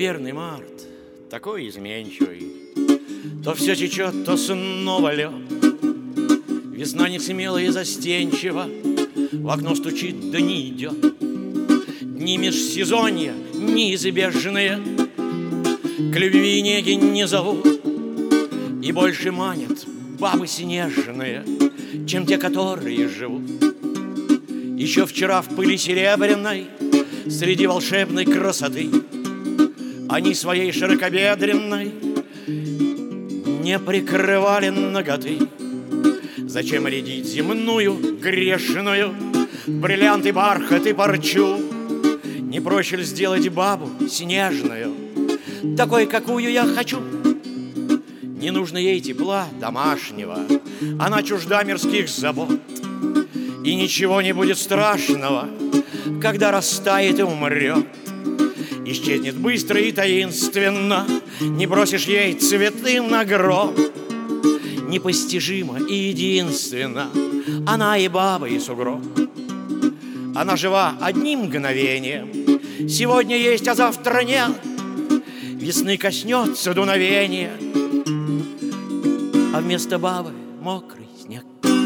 неверный март, такой изменчивый. То все течет, то снова лед. Весна не смела и застенчива, в окно стучит, да не идет. Дни межсезонья неизбежные к любви и неге не зовут, и больше манят бабы снежные, чем те, которые живут. Еще вчера в пыли серебряной, среди волшебной красоты, они своей широкобедренной не прикрывали наготы. Зачем рядить земную грешную бриллианты, бархат и парчу? Не проще ли сделать бабу снежную, такой, какую я хочу? Не нужно ей тепла домашнего, она чужда мирских забот. И ничего не будет страшного, когда растает и умрет. Исчезнет быстро и таинственно, не бросишь ей цветы на гроб. Непостижимо и единственно, она и баба, и сугроб. Она жива одним мгновением, сегодня есть, а завтра нет. Весны коснется дуновение, а вместо бабы мокрый снег.